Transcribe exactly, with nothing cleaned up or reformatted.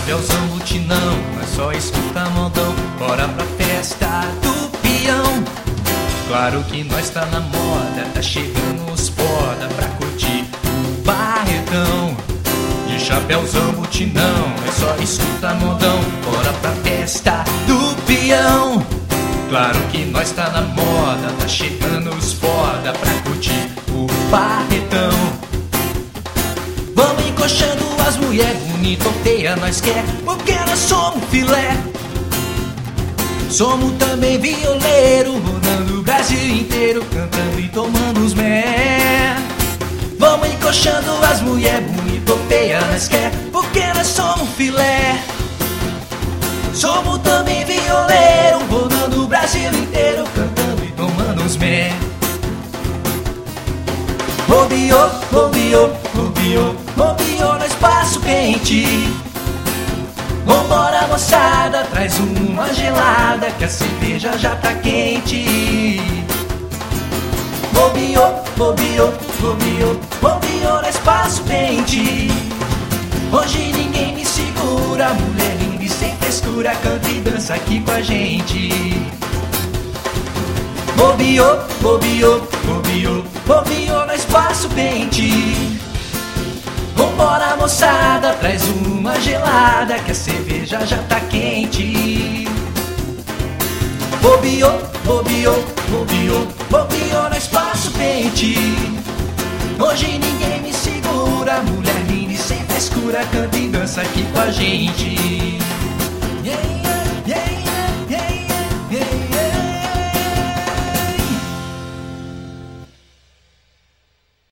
chapéuzão, butinão, é só escuta modão, bora pra festa do peão. Claro que nós tá na moda, tá chegando os foda pra curtir o barretão. De chapéuzão, butinão, é só escuta modão, bora pra festa do peão. Claro que nós tá na moda, tá chegando os foda pra curtir o barretão. Vamos encoxando as mulher bonita, feia nós quer, porque nós somos filé. Somos também violeiro, rodando o Brasil inteiro, cantando e tomando os mé. Vamos encoxando as mulher bonita, feia nós quer, porque nós somos filé. Somos também violeiro, rodando o Brasil inteiro, cantando e tomando os mé. Robiô, robiô, robiô, robiô no espaço quente. Vambora moçada, traz uma gelada, que a cerveja já tá quente. Robiô, robiô, robiô, robiô no espaço quente. Hoje ninguém me segura, mulher linda e sem frescura, canta e dança aqui com a gente. Robiô, robiô, robiô, robiô no espaço quente. Vambora moçada, traz uma gelada, que a cerveja já tá quente. Robiô, robiô, robiô, robiô no espaço quente. Hoje ninguém me segura, mulher linda e sem frescura, canta e dança aqui com a gente. Yeah.